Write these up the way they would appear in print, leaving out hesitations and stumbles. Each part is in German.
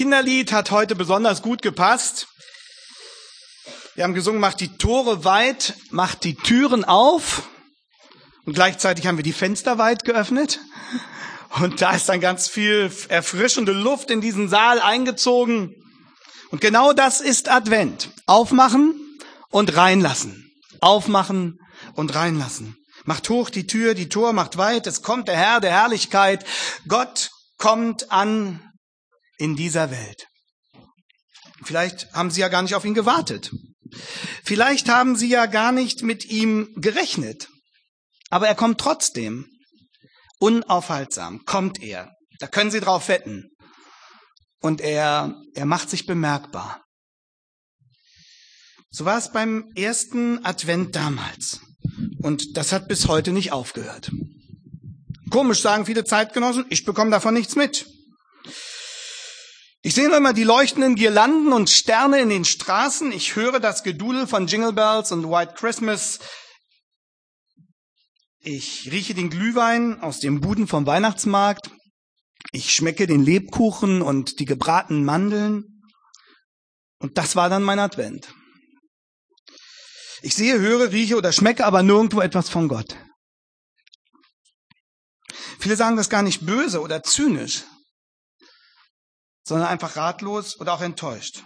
Kinderlied hat heute besonders gut gepasst. Wir haben gesungen, macht die Tore weit, macht die Türen auf. Und gleichzeitig haben wir die Fenster weit geöffnet. Und da ist dann ganz viel erfrischende Luft in diesen Saal eingezogen. Und genau das ist Advent. Aufmachen und reinlassen. Aufmachen und reinlassen. Macht hoch die Tür, die Tor macht weit. Es kommt der Herr der Herrlichkeit. Gott kommt an in dieser Welt. Vielleicht haben Sie ja gar nicht auf ihn gewartet. Vielleicht haben Sie ja gar nicht mit ihm gerechnet. Aber er kommt trotzdem. Unaufhaltsam kommt er. Da können Sie drauf wetten. Und er macht sich bemerkbar. So war es beim ersten Advent damals. Und das hat bis heute nicht aufgehört. Komisch, sagen viele Zeitgenossen, ich bekomme davon nichts mit. Ich sehe nur immer die leuchtenden Girlanden und Sterne in den Straßen. Ich höre das Gedudel von Jingle Bells und White Christmas. Ich rieche den Glühwein aus dem Buden vom Weihnachtsmarkt. Ich schmecke den Lebkuchen und die gebratenen Mandeln. Und das war dann mein Advent. Ich sehe, höre, rieche oder schmecke aber nirgendwo etwas von Gott. Viele sagen das gar nicht böse oder zynisch, sondern einfach ratlos oder auch enttäuscht.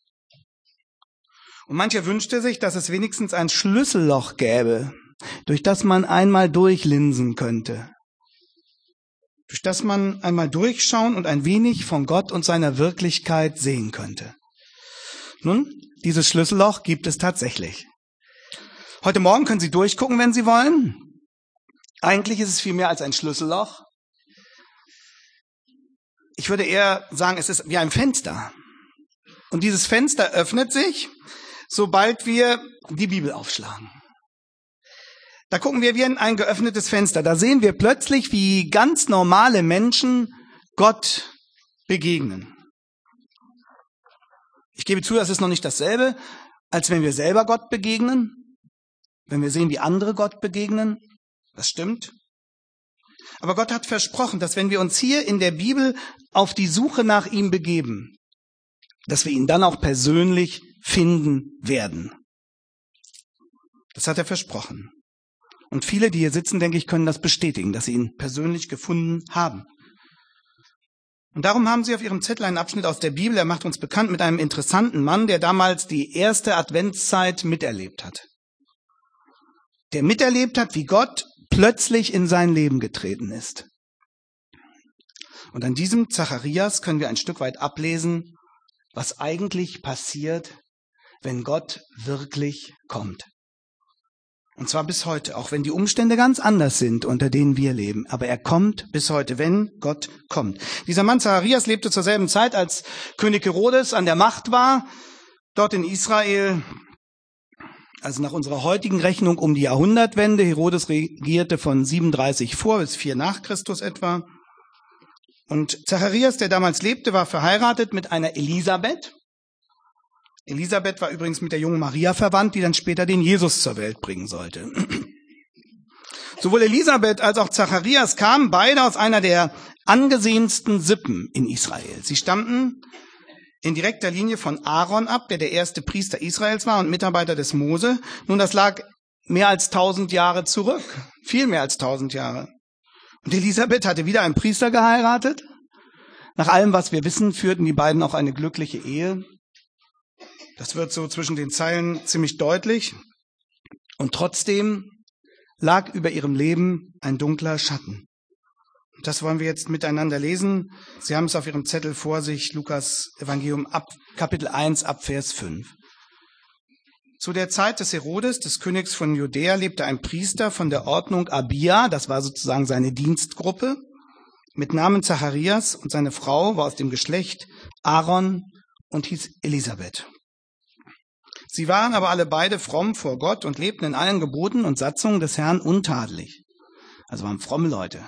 Und mancher wünschte sich, dass es wenigstens ein Schlüsselloch gäbe, durch das man einmal durchlinsen könnte. Durch das man einmal durchschauen und ein wenig von Gott und seiner Wirklichkeit sehen könnte. Nun, dieses Schlüsselloch gibt es tatsächlich. Heute Morgen können Sie durchgucken, wenn Sie wollen. Eigentlich ist es viel mehr als ein Schlüsselloch. Ich würde eher sagen, es ist wie ein Fenster. Und dieses Fenster öffnet sich, sobald wir die Bibel aufschlagen. Da gucken wir wie in ein geöffnetes Fenster. Da sehen wir plötzlich, wie ganz normale Menschen Gott begegnen. Ich gebe zu, das ist noch nicht dasselbe, als wenn wir selber Gott begegnen. Wenn wir sehen, wie andere Gott begegnen. Das stimmt. Aber Gott hat versprochen, dass wenn wir uns hier in der Bibel auf die Suche nach ihm begeben, dass wir ihn dann auch persönlich finden werden. Das hat er versprochen. Und viele, die hier sitzen, denke ich, können das bestätigen, dass sie ihn persönlich gefunden haben. Und darum haben sie auf ihrem Zettel einen Abschnitt aus der Bibel. Er macht uns bekannt mit einem interessanten Mann, der damals die erste Adventszeit miterlebt hat. Der miterlebt hat, wie Gott plötzlich in sein Leben getreten ist. Und an diesem Zacharias können wir ein Stück weit ablesen, was eigentlich passiert, wenn Gott wirklich kommt. Und zwar bis heute, auch wenn die Umstände ganz anders sind, unter denen wir leben. Aber er kommt bis heute, wenn Gott kommt. Dieser Mann Zacharias lebte zur selben Zeit, als König Herodes an der Macht war, dort in Israel. Also nach unserer heutigen Rechnung um die Jahrhundertwende. Herodes regierte von 37 vor bis 4 nach Christus etwa. Und Zacharias, der damals lebte, war verheiratet mit einer Elisabeth. Elisabeth war übrigens mit der jungen Maria verwandt, die dann später den Jesus zur Welt bringen sollte. Sowohl Elisabeth als auch Zacharias kamen beide aus einer der angesehensten Sippen in Israel. Sie stammten in direkter Linie von Aaron ab, der erste Priester Israels war und Mitarbeiter des Mose. Nun, das lag mehr als 1000 Jahre zurück. Viel mehr als 1000 Jahre. Und Elisabeth hatte wieder einen Priester geheiratet. Nach allem, was wir wissen, führten die beiden auch eine glückliche Ehe. Das wird so zwischen den Zeilen ziemlich deutlich. Und trotzdem lag über ihrem Leben ein dunkler Schatten. Das wollen wir jetzt miteinander lesen. Sie haben es auf Ihrem Zettel vor sich, Lukas Evangelium Kapitel 1 ab Vers 5. Zu der Zeit des Herodes, des Königs von Judäa, lebte ein Priester von der Ordnung Abia, das war sozusagen seine Dienstgruppe, mit Namen Zacharias, und seine Frau war aus dem Geschlecht Aaron und hieß Elisabeth. Sie waren aber alle beide fromm vor Gott und lebten in allen Geboten und Satzungen des Herrn untadelig. Also waren fromme Leute.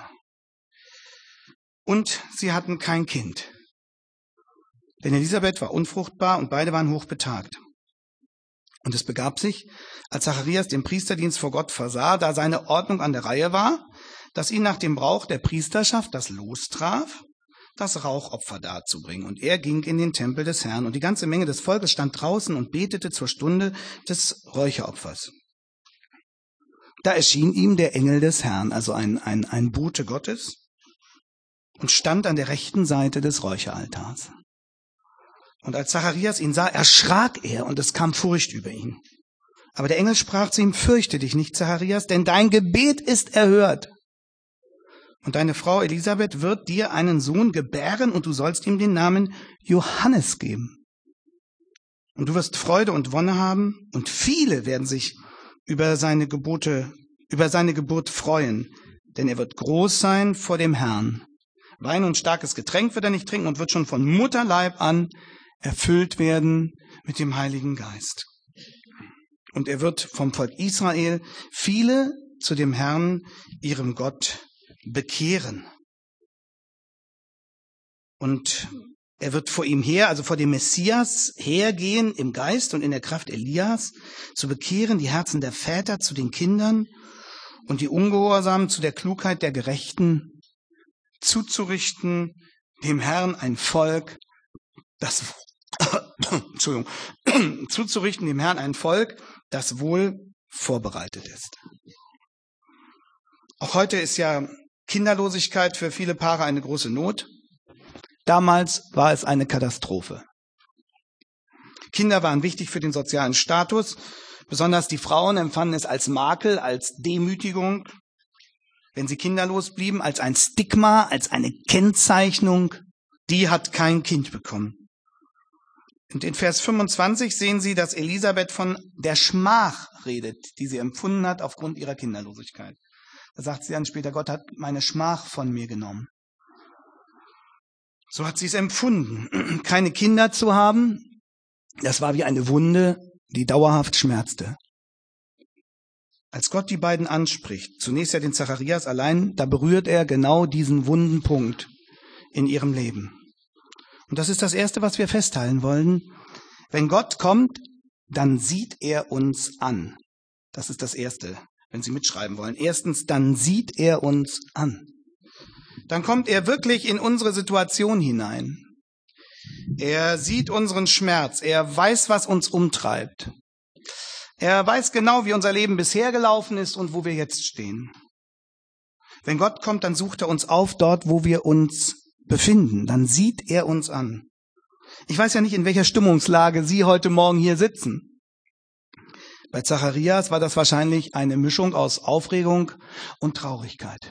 Und sie hatten kein Kind. Denn Elisabeth war unfruchtbar und beide waren hochbetagt. Und es begab sich, als Zacharias den Priesterdienst vor Gott versah, da seine Ordnung an der Reihe war, dass ihn nach dem Brauch der Priesterschaft das Los traf, das Rauchopfer darzubringen. Und er ging in den Tempel des Herrn, und die ganze Menge des Volkes stand draußen und betete zur Stunde des Räucheropfers. Da erschien ihm der Engel des Herrn, also ein Bote Gottes, und stand an der rechten Seite des Räucheraltars. Und als Zacharias ihn sah, erschrak er, und es kam Furcht über ihn. Aber der Engel sprach zu ihm: Fürchte dich nicht, Zacharias, denn dein Gebet ist erhört. Und deine Frau Elisabeth wird dir einen Sohn gebären, und du sollst ihm den Namen Johannes geben. Und du wirst Freude und Wonne haben, und viele werden sich über seine Geburt freuen, denn er wird groß sein vor dem Herrn. Wein und starkes Getränk wird er nicht trinken und wird schon von Mutterleib an erfüllt werden mit dem Heiligen Geist. Und er wird vom Volk Israel viele zu dem Herrn, ihrem Gott, bekehren. Und er wird vor ihm her, also vor dem Messias, hergehen im Geist und in der Kraft Elias, zu bekehren die Herzen der Väter zu den Kindern und die Ungehorsamen zu der Klugheit der Gerechten, zuzurichten dem Herrn ein Volk, das wohl vorbereitet ist. Auch heute ist ja Kinderlosigkeit für viele Paare eine große Not. Damals war es eine Katastrophe. Kinder waren wichtig für den sozialen Status. Besonders die Frauen empfanden es als Makel, als Demütigung, wenn sie kinderlos blieben, als ein Stigma, als eine Kennzeichnung. Die hat kein Kind bekommen. Und in Vers 25 sehen Sie, dass Elisabeth von der Schmach redet, die sie empfunden hat aufgrund ihrer Kinderlosigkeit. Da sagt sie dann später: Gott hat meine Schmach von mir genommen. So hat sie es empfunden, keine Kinder zu haben. Das war wie eine Wunde, die dauerhaft schmerzte. Als Gott die beiden anspricht, zunächst ja den Zacharias allein, da berührt er genau diesen wunden Punkt in ihrem Leben. Und das ist das Erste, was wir festhalten wollen. Wenn Gott kommt, dann sieht er uns an. Das ist das Erste, wenn Sie mitschreiben wollen. Erstens, dann sieht er uns an. Dann kommt er wirklich in unsere Situation hinein. Er sieht unseren Schmerz. Er weiß, was uns umtreibt. Er weiß genau, wie unser Leben bisher gelaufen ist und wo wir jetzt stehen. Wenn Gott kommt, dann sucht er uns auf dort, wo wir uns befinden. Dann sieht er uns an. Ich weiß ja nicht, in welcher Stimmungslage Sie heute Morgen hier sitzen. Bei Zacharias war das wahrscheinlich eine Mischung aus Aufregung und Traurigkeit.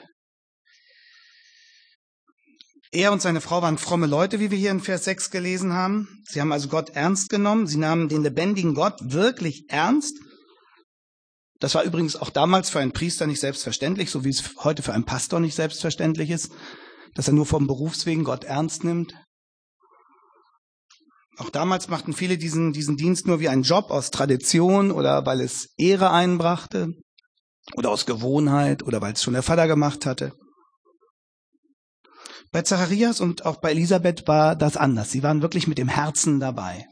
Er und seine Frau waren fromme Leute, wie wir hier in Vers 6 gelesen haben. Sie haben also Gott ernst genommen. Sie nahmen den lebendigen Gott wirklich ernst. Das war übrigens auch damals für einen Priester nicht selbstverständlich, so wie es heute für einen Pastor nicht selbstverständlich ist, dass er nur vom Berufswegen Gott ernst nimmt. Auch damals machten viele diesen Dienst nur wie einen Job aus Tradition oder weil es Ehre einbrachte oder aus Gewohnheit oder weil es schon der Vater gemacht hatte. Bei Zacharias und auch bei Elisabeth war das anders. Sie waren wirklich mit dem Herzen dabei.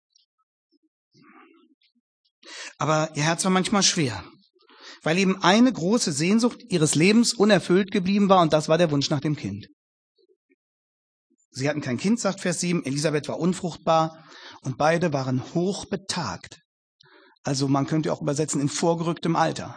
Aber ihr Herz war manchmal schwer, weil eben eine große Sehnsucht ihres Lebens unerfüllt geblieben war, und das war der Wunsch nach dem Kind. Sie hatten kein Kind, sagt Vers 7, Elisabeth war unfruchtbar und beide waren hochbetagt. Also man könnte auch übersetzen, in vorgerücktem Alter.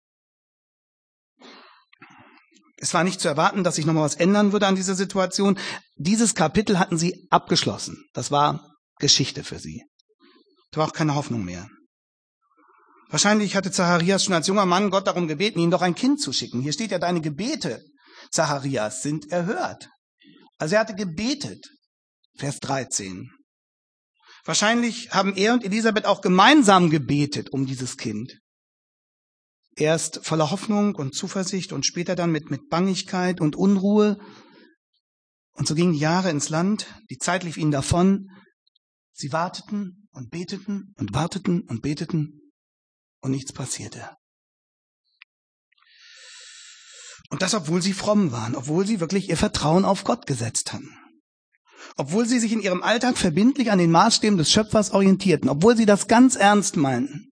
Es war nicht zu erwarten, dass sich nochmal was ändern würde an dieser Situation. Dieses Kapitel hatten sie abgeschlossen. Das war Geschichte für sie. Da war auch keine Hoffnung mehr. Wahrscheinlich hatte Zacharias schon als junger Mann Gott darum gebeten, ihm doch ein Kind zu schicken. Hier steht ja, deine Gebete, Zacharias, sind erhört. Also er hatte gebetet. Vers 13. Wahrscheinlich haben er und Elisabeth auch gemeinsam gebetet um dieses Kind. Erst voller Hoffnung und Zuversicht und später dann mit Bangigkeit und Unruhe. Und so gingen die Jahre ins Land, die Zeit lief ihnen davon. Sie warteten und beteten und warteten und beteten und nichts passierte. Und das, obwohl sie fromm waren, obwohl sie wirklich ihr Vertrauen auf Gott gesetzt hatten. Obwohl sie sich in ihrem Alltag verbindlich an den Maßstäben des Schöpfers orientierten, obwohl sie das ganz ernst meinten.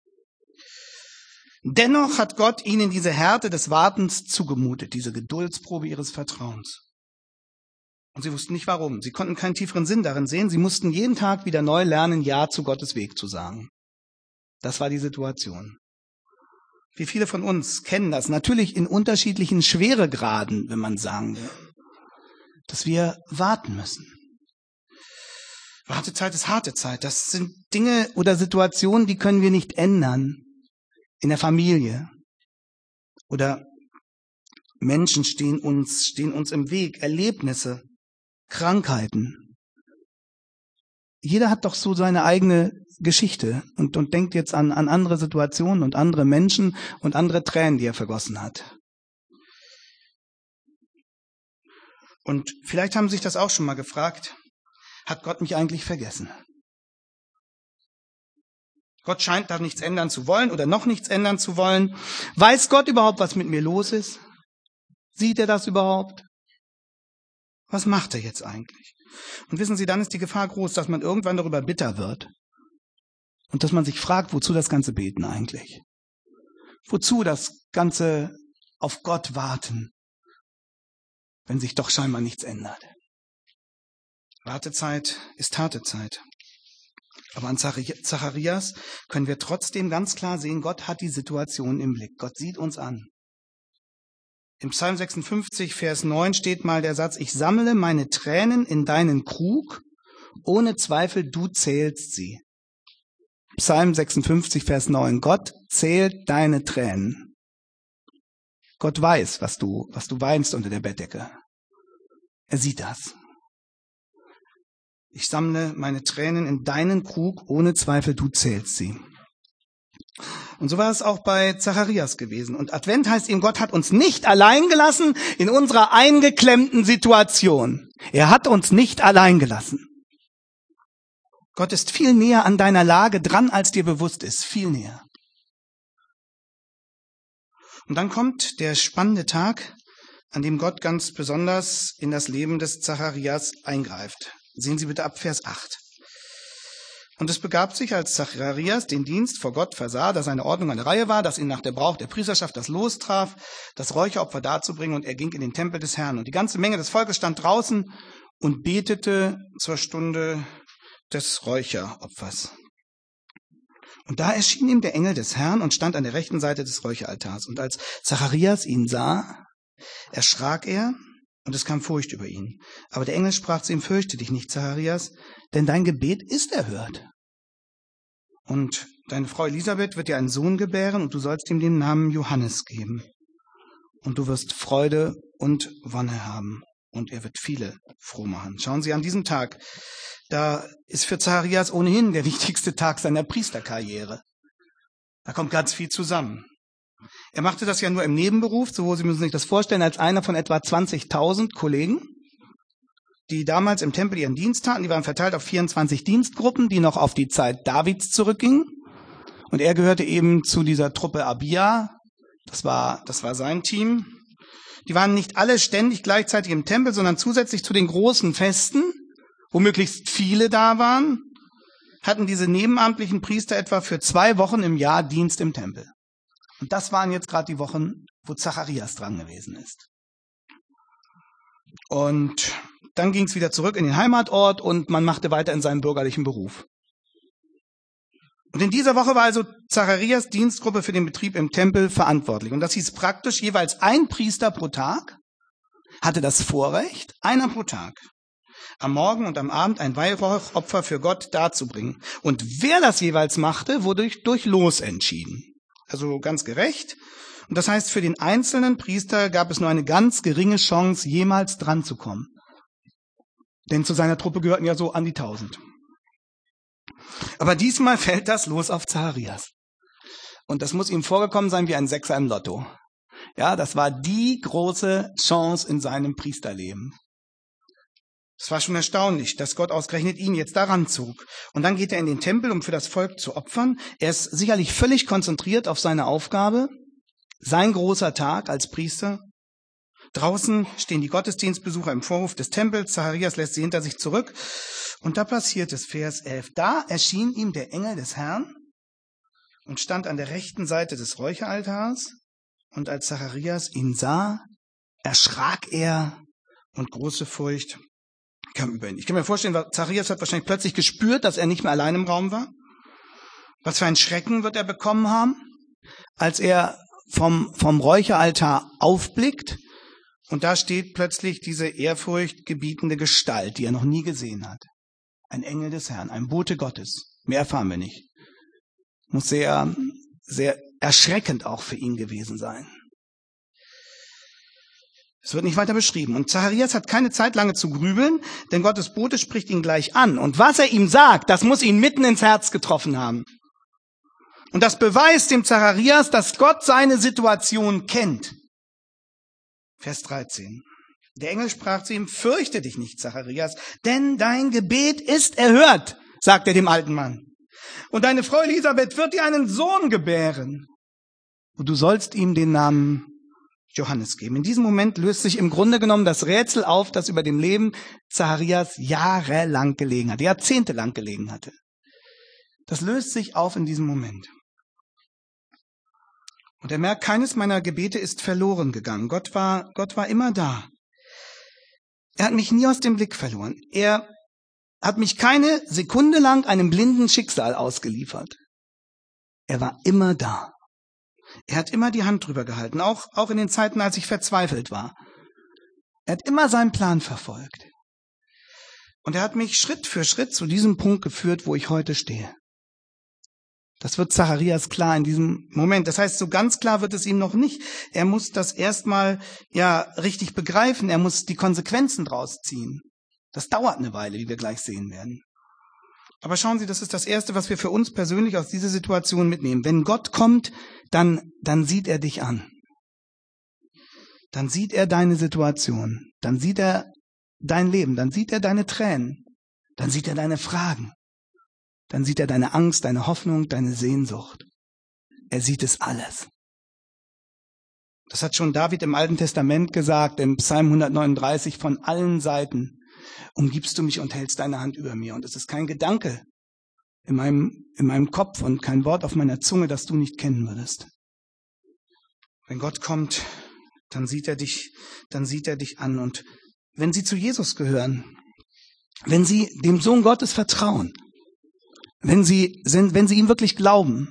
Dennoch hat Gott ihnen diese Härte des Wartens zugemutet, diese Geduldsprobe ihres Vertrauens. Und sie wussten nicht warum. Sie konnten keinen tieferen Sinn darin sehen. Sie mussten jeden Tag wieder neu lernen, Ja zu Gottes Weg zu sagen. Das war die Situation. Wie viele von uns kennen das? Natürlich in unterschiedlichen Schweregraden, wenn man sagen will. Dass wir warten müssen. Wartezeit ist harte Zeit. Das sind Dinge oder Situationen, die können wir nicht ändern. In der Familie. Oder Menschen stehen uns im Weg. Erlebnisse. Krankheiten. Jeder hat doch so seine eigene Geschichte und denkt jetzt an andere Situationen und andere Menschen und andere Tränen, die er vergossen hat. Und vielleicht haben Sie sich das auch schon mal gefragt, hat Gott mich eigentlich vergessen? Gott scheint da nichts ändern zu wollen oder noch nichts ändern zu wollen. Weiß Gott überhaupt, was mit mir los ist? Sieht er das überhaupt? Was macht er jetzt eigentlich? Und wissen Sie, dann ist die Gefahr groß, dass man irgendwann darüber bitter wird. Und dass man sich fragt, wozu das ganze Beten eigentlich? Wozu das ganze auf Gott warten, wenn sich doch scheinbar nichts ändert? Wartezeit ist harte Zeit. Aber an Zacharias können wir trotzdem ganz klar sehen, Gott hat die Situation im Blick. Gott sieht uns an. Im Psalm 56, Vers 9 steht mal der Satz, ich sammle meine Tränen in deinen Krug, ohne Zweifel, du zählst sie. Psalm 56, Vers 9, Gott zählt deine Tränen. Gott weiß, was du weinst unter der Bettdecke. Er sieht das. Ich sammle meine Tränen in deinen Krug, ohne Zweifel, du zählst sie. Und so war es auch bei Zacharias gewesen. Und Advent heißt eben, Gott hat uns nicht allein gelassen in unserer eingeklemmten Situation. Er hat uns nicht allein gelassen. Gott ist viel näher an deiner Lage dran, als dir bewusst ist. Viel näher. Und dann kommt der spannende Tag, an dem Gott ganz besonders in das Leben des Zacharias eingreift. Sehen Sie bitte ab Vers 8. Und es begab sich, als Zacharias den Dienst vor Gott versah, dass seine Ordnung an der Reihe war, dass ihn nach der Brauch der Priesterschaft das Los traf, das Räucheropfer darzubringen, und er ging in den Tempel des Herrn. Und die ganze Menge des Volkes stand draußen und betete zur Stunde des Räucheropfers. Und da erschien ihm der Engel des Herrn und stand an der rechten Seite des Räucheraltars. Und als Zacharias ihn sah, erschrak er, und es kam Furcht über ihn. Aber der Engel sprach zu ihm, fürchte dich nicht, Zacharias, denn dein Gebet ist erhört. Und deine Frau Elisabeth wird dir einen Sohn gebären, und du sollst ihm den Namen Johannes geben. Und du wirst Freude und Wonne haben, und er wird viele froh machen. Schauen Sie, an diesem Tag, da ist für Zacharias ohnehin der wichtigste Tag seiner Priesterkarriere. Da kommt ganz viel zusammen. Er machte das ja nur im Nebenberuf, so Sie müssen sich das vorstellen, als einer von etwa 20.000 Kollegen, die damals im Tempel ihren Dienst taten. Die waren verteilt auf 24 Dienstgruppen, die noch auf die Zeit Davids zurückgingen. Und er gehörte eben zu dieser Truppe Abia. Das war sein Team. Die waren nicht alle ständig gleichzeitig im Tempel, sondern zusätzlich zu den großen Festen, wo möglichst viele da waren, hatten diese nebenamtlichen Priester etwa für 2 Wochen im Jahr Dienst im Tempel. Und das waren jetzt gerade die Wochen, wo Zacharias dran gewesen ist. Und dann ging es wieder zurück in den Heimatort und man machte weiter in seinem bürgerlichen Beruf. Und in dieser Woche war also Zacharias Dienstgruppe für den Betrieb im Tempel verantwortlich. Und das hieß praktisch, jeweils ein Priester pro Tag hatte das Vorrecht, einer pro Tag, am Morgen und am Abend ein Weihrauchopfer für Gott darzubringen. Und wer das jeweils machte, wurde durch Los entschieden. Also ganz gerecht. Und das heißt, für den einzelnen Priester gab es nur eine ganz geringe Chance, jemals dran zu kommen. Denn zu seiner Truppe gehörten ja so an die 1000. Aber diesmal fällt das Los auf Zacharias. Und das muss ihm vorgekommen sein wie ein Sechser im Lotto. Ja, das war die große Chance in seinem Priesterleben. Es war schon erstaunlich, dass Gott ausgerechnet ihn jetzt daran zog. Und dann geht er in den Tempel, um für das Volk zu opfern. Er ist sicherlich völlig konzentriert auf seine Aufgabe. Sein großer Tag als Priester. Draußen stehen die Gottesdienstbesucher im Vorhof des Tempels. Zacharias lässt sie hinter sich zurück. Und da passiert es, Vers 11. Da erschien ihm der Engel des Herrn und stand an der rechten Seite des Räucheraltars. Und als Zacharias ihn sah, erschrak er und große Furcht kam über ihn. Ich kann mir vorstellen, Zacharias hat wahrscheinlich plötzlich gespürt, dass er nicht mehr allein im Raum war. Was für einen Schrecken wird er bekommen haben, als er vom Räucheraltar aufblickt und da steht plötzlich diese ehrfurchtgebietende Gestalt, die er noch nie gesehen hat. Ein Engel des Herrn, ein Bote Gottes. Mehr erfahren wir nicht. Muss sehr, sehr erschreckend auch für ihn gewesen sein. Es wird nicht weiter beschrieben. Und Zacharias hat keine Zeit lange zu grübeln, denn Gottes Bote spricht ihn gleich an. Und was er ihm sagt, das muss ihn mitten ins Herz getroffen haben. Und das beweist dem Zacharias, dass Gott seine Situation kennt. Vers 13. Der Engel sprach zu ihm, fürchte dich nicht, Zacharias, denn dein Gebet ist erhört, sagt er dem alten Mann. Und deine Frau Elisabeth wird dir einen Sohn gebären. Und du sollst ihm den Namen Johannes geben. In diesem Moment löst sich im Grunde genommen das Rätsel auf, das über dem Leben Zacharias jahrelang gelegen hatte, jahrzehntelang gelegen hatte. Das löst sich auf in diesem Moment. Und er merkt, keines meiner Gebete ist verloren gegangen. Gott war immer da. Er hat mich nie aus dem Blick verloren. Er hat mich keine Sekunde lang einem blinden Schicksal ausgeliefert. Er war immer da. Er hat immer die Hand drüber gehalten, auch in den Zeiten, als ich verzweifelt war. Er hat immer seinen Plan verfolgt. Und er hat mich Schritt für Schritt zu diesem Punkt geführt, wo ich heute stehe. Das wird Zacharias klar in diesem Moment. Das heißt, so ganz klar wird es ihm noch nicht. Er muss das erstmal richtig begreifen. Er muss die Konsequenzen draus ziehen. Das dauert eine Weile, wie wir gleich sehen werden. Aber schauen Sie, das ist das Erste, was wir für uns persönlich aus dieser Situation mitnehmen. Wenn Gott kommt, dann sieht er dich an. Dann sieht er deine Situation. Dann sieht er dein Leben. Dann sieht er deine Tränen. Dann sieht er deine Fragen. Dann sieht er deine Angst, deine Hoffnung, deine Sehnsucht. Er sieht es alles. Das hat schon David im Alten Testament gesagt, im Psalm 139, von allen Seiten umgibst du mich und hältst deine Hand über mir. Und es ist kein Gedanke in meinem Kopf und kein Wort auf meiner Zunge, das du nicht kennen würdest. Wenn Gott kommt, dann sieht er dich an. Und wenn Sie zu Jesus gehören, wenn Sie dem Sohn Gottes vertrauen, wenn Sie ihm wirklich glauben,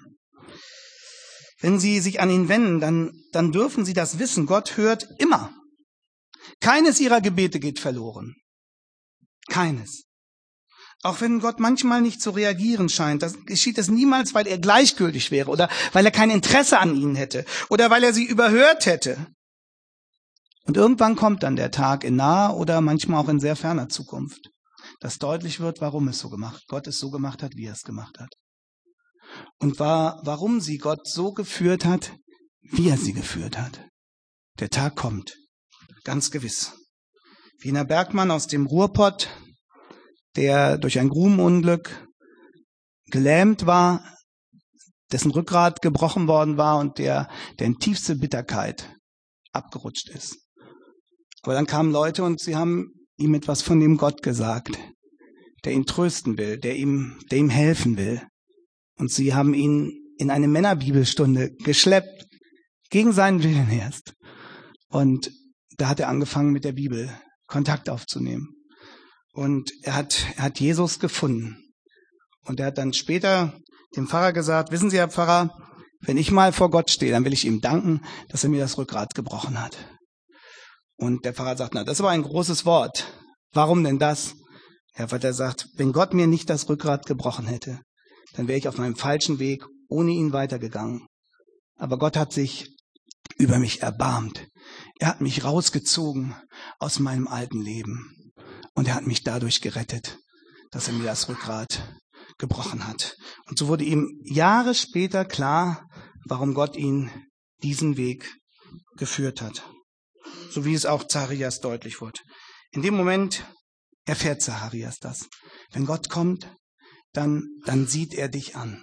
wenn Sie sich an ihn wenden, dann dürfen Sie das wissen. Gott hört immer. Keines Ihrer Gebete geht verloren. Keines. Auch wenn Gott manchmal nicht zu reagieren scheint, das geschieht es niemals, weil er gleichgültig wäre oder weil er kein Interesse an ihnen hätte oder weil er sie überhört hätte. Und irgendwann kommt dann der Tag in naher oder manchmal auch in sehr ferner Zukunft, dass deutlich wird, warum Gott es so gemacht hat, wie er es gemacht hat. Und warum sie Gott so geführt hat, wie er sie geführt hat. Der Tag kommt, ganz gewiss. Wiener Bergmann aus dem Ruhrpott, der durch ein Grubenunglück gelähmt war, dessen Rückgrat gebrochen worden war und der in tiefste Bitterkeit abgerutscht ist. Aber dann kamen Leute und sie haben ihm etwas von dem Gott gesagt, der ihn trösten will, der ihm helfen will. Und sie haben ihn in eine Männerbibelstunde geschleppt, gegen seinen Willen erst. Und da hat er angefangen, mit der Bibel Kontakt aufzunehmen. Und er hat Jesus gefunden. Und er hat dann später dem Pfarrer gesagt, wissen Sie, Herr Pfarrer, wenn ich mal vor Gott stehe, dann will ich ihm danken, dass er mir das Rückgrat gebrochen hat. Und der Pfarrer sagt, na, das ist aber ein großes Wort. Warum denn das? Ja, weil er sagt, wenn Gott mir nicht das Rückgrat gebrochen hätte, dann wäre ich auf meinem falschen Weg ohne ihn weitergegangen. Aber Gott hat sich über mich erbarmt. Er hat mich rausgezogen aus meinem alten Leben. Und er hat mich dadurch gerettet, dass er mir das Rückgrat gebrochen hat. Und so wurde ihm Jahre später klar, warum Gott ihn diesen Weg geführt hat. So wie es auch Zacharias deutlich wird. In dem Moment erfährt Zacharias das. Wenn Gott kommt, dann sieht er dich an.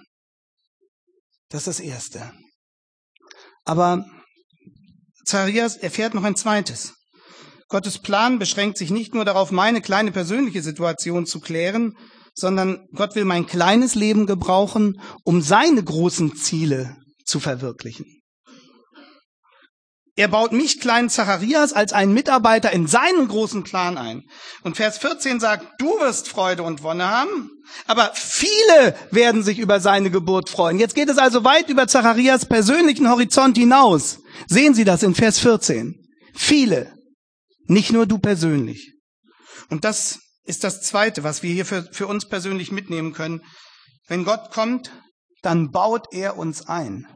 Das ist das Erste. Aber Zacharias erfährt noch ein zweites. Gottes Plan beschränkt sich nicht nur darauf, meine kleine persönliche Situation zu klären, sondern Gott will mein kleines Leben gebrauchen, um seine großen Ziele zu verwirklichen. Er baut mich, kleinen Zacharias, als einen Mitarbeiter in seinen großen Plan ein. Und Vers 14 sagt, du wirst Freude und Wonne haben, aber viele werden sich über seine Geburt freuen. Jetzt geht es also weit über Zacharias persönlichen Horizont hinaus. Sehen Sie das in Vers 14. Viele, nicht nur du persönlich. Und das ist das Zweite, was wir hier für uns persönlich mitnehmen können. Wenn Gott kommt, dann baut er uns ein.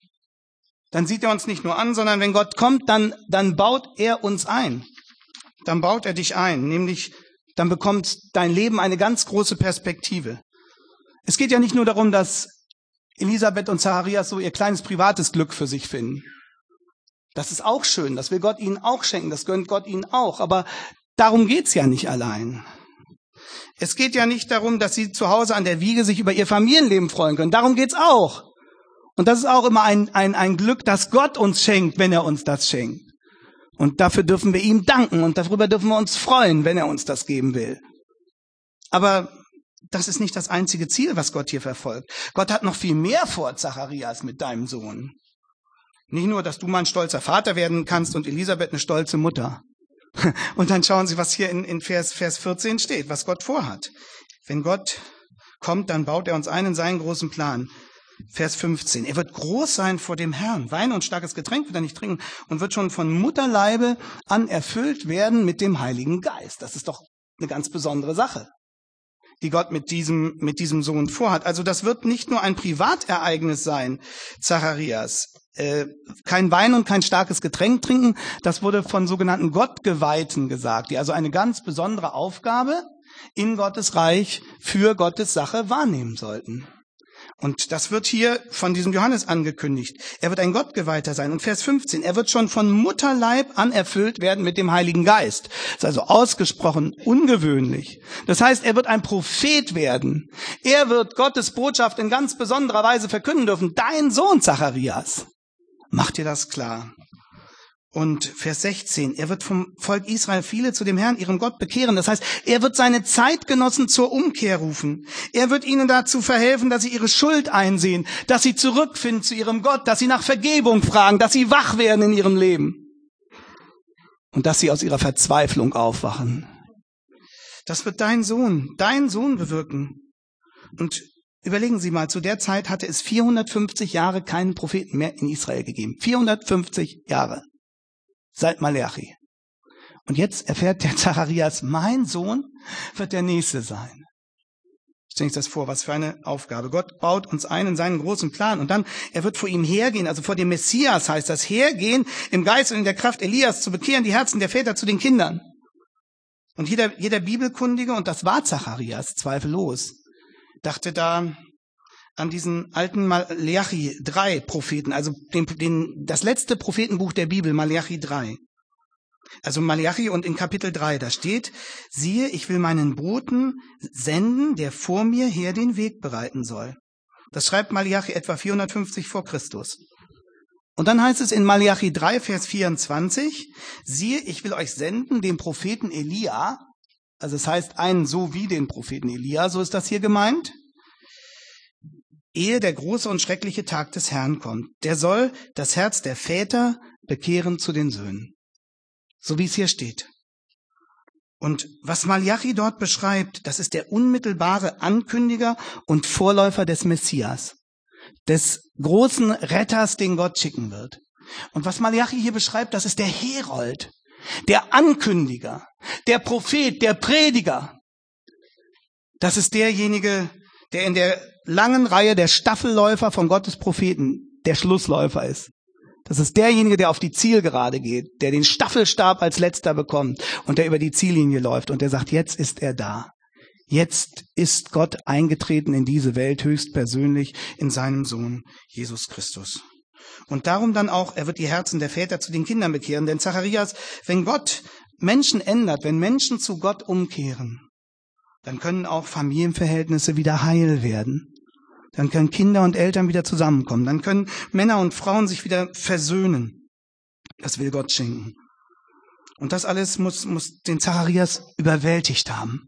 Dann sieht er uns nicht nur an, sondern wenn Gott kommt, dann baut er uns ein. Dann baut er dich ein, nämlich dann bekommt dein Leben eine ganz große Perspektive. Es geht ja nicht nur darum, dass Elisabeth und Zacharias so ihr kleines privates Glück für sich finden. Das ist auch schön, das will Gott ihnen auch schenken, das gönnt Gott ihnen auch, aber darum geht's ja nicht allein. Es geht ja nicht darum, dass sie zu Hause an der Wiege sich über ihr Familienleben freuen können. Darum geht's auch. Und das ist auch immer ein Glück, das Gott uns schenkt, wenn er uns das schenkt. Und dafür dürfen wir ihm danken und darüber dürfen wir uns freuen, wenn er uns das geben will. Aber das ist nicht das einzige Ziel, was Gott hier verfolgt. Gott hat noch viel mehr vor, Zacharias, mit deinem Sohn. Nicht nur, dass du mal ein stolzer Vater werden kannst und Elisabeth eine stolze Mutter. Und dann schauen Sie, was hier in Vers 14 steht, was Gott vorhat. Wenn Gott kommt, dann baut er uns ein in seinen großen Plan. Vers 15. Er wird groß sein vor dem Herrn. Wein und starkes Getränk wird er nicht trinken und wird schon von Mutterleibe an erfüllt werden mit dem Heiligen Geist. Das ist doch eine ganz besondere Sache, die Gott mit diesem Sohn vorhat. Also das wird nicht nur ein Privatereignis sein, Zacharias. Kein Wein und kein starkes Getränk trinken, das wurde von sogenannten Gottgeweihten gesagt, die also eine ganz besondere Aufgabe in Gottes Reich für Gottes Sache wahrnehmen sollten. Und das wird hier von diesem Johannes angekündigt. Er wird ein Gottgeweihter sein. Und Vers 15, er wird schon von Mutterleib an erfüllt werden mit dem Heiligen Geist. Das ist also ausgesprochen ungewöhnlich. Das heißt, er wird ein Prophet werden. Er wird Gottes Botschaft in ganz besonderer Weise verkünden dürfen. Dein Sohn, Zacharias. Mach dir das klar. Und Vers 16, er wird vom Volk Israel viele zu dem Herrn, ihrem Gott, bekehren. Das heißt, er wird seine Zeitgenossen zur Umkehr rufen. Er wird ihnen dazu verhelfen, dass sie ihre Schuld einsehen, dass sie zurückfinden zu ihrem Gott, dass sie nach Vergebung fragen, dass sie wach werden in ihrem Leben und dass sie aus ihrer Verzweiflung aufwachen. Das wird dein Sohn bewirken. Und überlegen Sie mal, zu der Zeit hatte es 450 Jahre keinen Propheten mehr in Israel gegeben. 450 Jahre. Seit Maleachi. Und jetzt erfährt der Zacharias, mein Sohn wird der Nächste sein. Stellen Sie sich das vor, was für eine Aufgabe. Gott baut uns ein in seinen großen Plan. Und dann, er wird vor ihm hergehen, also vor dem Messias heißt das, hergehen im Geist und in der Kraft Elias zu bekehren, die Herzen der Väter zu den Kindern. Und jeder Bibelkundige, und das war Zacharias, zweifellos, dachte da an diesen alten Maleachi 3 Propheten, also das letzte Prophetenbuch der Bibel, Maleachi 3. Also Maleachi und in Kapitel 3, da steht, siehe, ich will meinen Boten senden, der vor mir her den Weg bereiten soll. Das schreibt Maleachi etwa 450 vor Christus. Und dann heißt es in Maleachi 3, Vers 24, siehe, ich will euch senden, den Propheten Elia, also es heißt einen so wie den Propheten Elia, so ist das hier gemeint, ehe der große und schreckliche Tag des Herrn kommt. Der soll das Herz der Väter bekehren zu den Söhnen. So wie es hier steht. Und was Maleachi dort beschreibt, das ist der unmittelbare Ankündiger und Vorläufer des Messias, des großen Retters, den Gott schicken wird. Und was Maleachi hier beschreibt, das ist der Herold, der Ankündiger, der Prophet, der Prediger. Das ist derjenige, der in der langen Reihe der Staffelläufer von Gottes Propheten der Schlussläufer ist. Das ist derjenige, der auf die Zielgerade geht, der den Staffelstab als letzter bekommt und der über die Ziellinie läuft und der sagt, jetzt ist er da. Jetzt ist Gott eingetreten in diese Welt höchstpersönlich in seinem Sohn Jesus Christus. Und darum dann auch, er wird die Herzen der Väter zu den Kindern bekehren. Denn Zacharias, wenn Gott Menschen ändert, wenn Menschen zu Gott umkehren, dann können auch Familienverhältnisse wieder heil werden. Dann können Kinder und Eltern wieder zusammenkommen. Dann können Männer und Frauen sich wieder versöhnen. Das will Gott schenken. Und das alles muss den Zacharias überwältigt haben.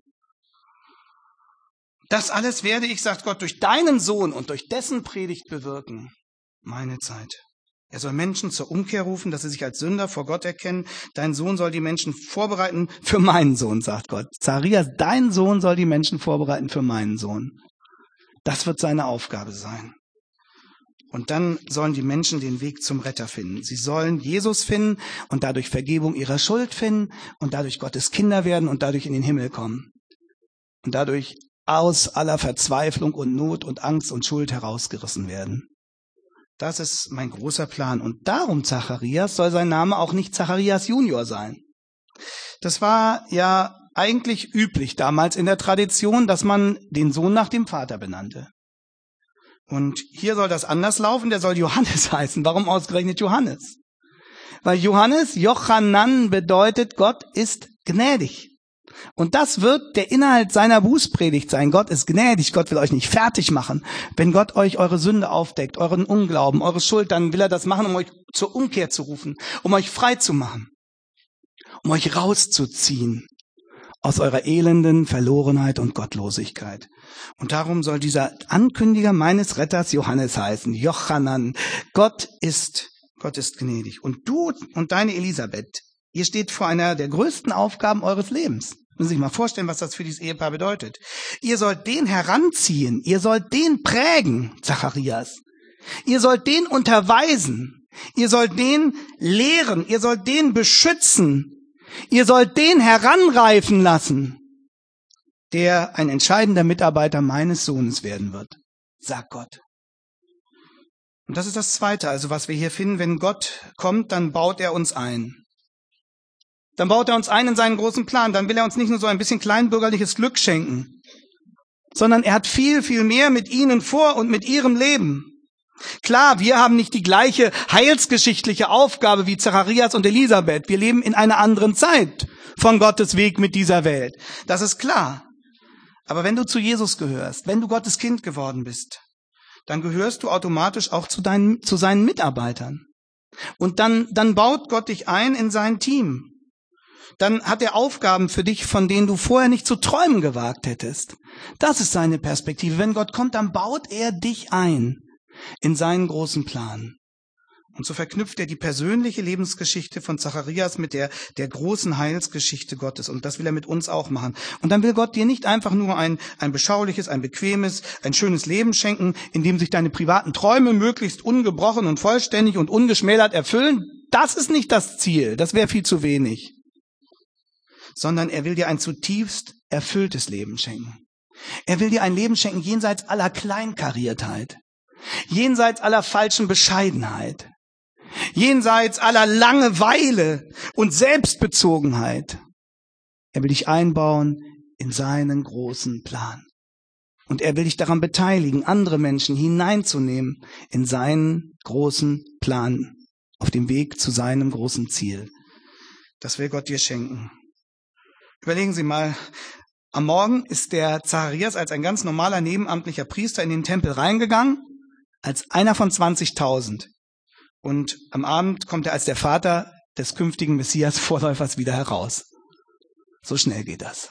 Das alles werde ich, sagt Gott, durch deinen Sohn und durch dessen Predigt bewirken. Meine Zeit. Er soll Menschen zur Umkehr rufen, dass sie sich als Sünder vor Gott erkennen. Dein Sohn soll die Menschen vorbereiten für meinen Sohn, sagt Gott. Zacharias, dein Sohn soll die Menschen vorbereiten für meinen Sohn. Das wird seine Aufgabe sein. Und dann sollen die Menschen den Weg zum Retter finden. Sie sollen Jesus finden und dadurch Vergebung ihrer Schuld finden und dadurch Gottes Kinder werden und dadurch in den Himmel kommen. Und dadurch aus aller Verzweiflung und Not und Angst und Schuld herausgerissen werden. Das ist mein großer Plan. Und darum, Zacharias, soll sein Name auch nicht Zacharias Junior sein. Das war ja eigentlich üblich damals in der Tradition, dass man den Sohn nach dem Vater benannte. Und hier soll das anders laufen, der soll Johannes heißen. Warum ausgerechnet Johannes? Weil Johannes, Jochanan, bedeutet, Gott ist gnädig. Und das wird der Inhalt seiner Bußpredigt sein. Gott ist gnädig, Gott will euch nicht fertig machen. Wenn Gott euch eure Sünde aufdeckt, euren Unglauben, eure Schuld, dann will er das machen, um euch zur Umkehr zu rufen, um euch frei zu machen, um euch rauszuziehen aus eurer elenden Verlorenheit und Gottlosigkeit. Und darum soll dieser Ankündiger meines Retters Johannes heißen, Jochanan. Gott ist gnädig. Und du und deine Elisabeth, ihr steht vor einer der größten Aufgaben eures Lebens. Müssen Sie sich mal vorstellen, was das für dieses Ehepaar bedeutet. Ihr sollt den heranziehen, ihr sollt den prägen, Zacharias. Ihr sollt den unterweisen, ihr sollt den lehren, ihr sollt den beschützen, ihr sollt den heranreifen lassen, der ein entscheidender Mitarbeiter meines Sohnes werden wird, sagt Gott. Und das ist das Zweite, also was wir hier finden, wenn Gott kommt, dann baut er uns ein. Dann baut er uns ein in seinen großen Plan. Dann will er uns nicht nur so ein bisschen kleinbürgerliches Glück schenken, sondern er hat viel, viel mehr mit ihnen vor und mit ihrem Leben. Klar, wir haben nicht die gleiche heilsgeschichtliche Aufgabe wie Zacharias und Elisabeth. Wir leben in einer anderen Zeit von Gottes Weg mit dieser Welt. Das ist klar. Aber wenn du zu Jesus gehörst, wenn du Gottes Kind geworden bist, dann gehörst du automatisch auch zu seinen Mitarbeitern. Und dann baut Gott dich ein in sein Team. Dann hat er Aufgaben für dich, von denen du vorher nicht zu träumen gewagt hättest. Das ist seine Perspektive. Wenn Gott kommt, dann baut er dich ein in seinen großen Plan. Und so verknüpft er die persönliche Lebensgeschichte von Zacharias mit der großen Heilsgeschichte Gottes. Und das will er mit uns auch machen. Und dann will Gott dir nicht einfach nur ein beschauliches, ein bequemes, ein schönes Leben schenken, in dem sich deine privaten Träume möglichst ungebrochen und vollständig und ungeschmälert erfüllen. Das ist nicht das Ziel. Das wäre viel zu wenig. Sondern er will dir ein zutiefst erfülltes Leben schenken. Er will dir ein Leben schenken jenseits aller Kleinkariertheit, jenseits aller falschen Bescheidenheit, jenseits aller Langeweile und Selbstbezogenheit. Er will dich einbauen in seinen großen Plan. Und er will dich daran beteiligen, andere Menschen hineinzunehmen in seinen großen Plan, auf dem Weg zu seinem großen Ziel. Das will Gott dir schenken. Überlegen Sie mal, am Morgen ist der Zacharias als ein ganz normaler nebenamtlicher Priester in den Tempel reingegangen, als einer von 20.000. Und am Abend kommt er als der Vater des künftigen Messias-Vorläufers wieder heraus. So schnell geht das.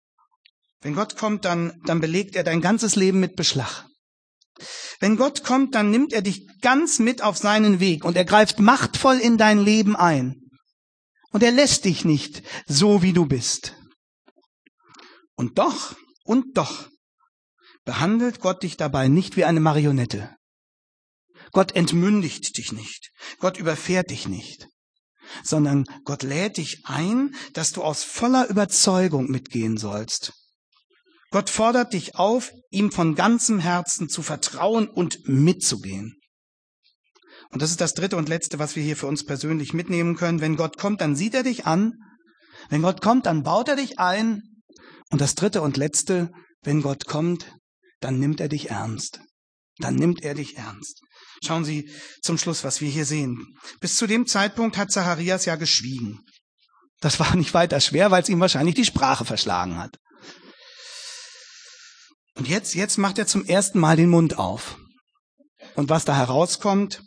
Wenn Gott kommt, dann belegt er dein ganzes Leben mit Beschlag. Wenn Gott kommt, dann nimmt er dich ganz mit auf seinen Weg und er greift machtvoll in dein Leben ein. Und er lässt dich nicht so, wie du bist. Und doch behandelt Gott dich dabei nicht wie eine Marionette. Gott entmündigt dich nicht. Gott überfährt dich nicht. Sondern Gott lädt dich ein, dass du aus voller Überzeugung mitgehen sollst. Gott fordert dich auf, ihm von ganzem Herzen zu vertrauen und mitzugehen. Und das ist das dritte und letzte, was wir hier für uns persönlich mitnehmen können. Wenn Gott kommt, dann sieht er dich an. Wenn Gott kommt, dann baut er dich ein. Und das dritte und letzte, wenn Gott kommt, dann nimmt er dich ernst. Dann nimmt er dich ernst. Schauen Sie zum Schluss, was wir hier sehen. Bis zu dem Zeitpunkt hat Zacharias ja geschwiegen. Das war nicht weiter schwer, weil es ihm wahrscheinlich die Sprache verschlagen hat. Und jetzt macht er zum ersten Mal den Mund auf. Und was da herauskommt,